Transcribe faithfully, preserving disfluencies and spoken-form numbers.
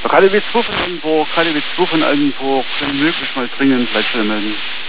K D W zwei von Oldenburg, K D W zwei von Oldenburg, wenn möglich mal dringend Leitstelle melden.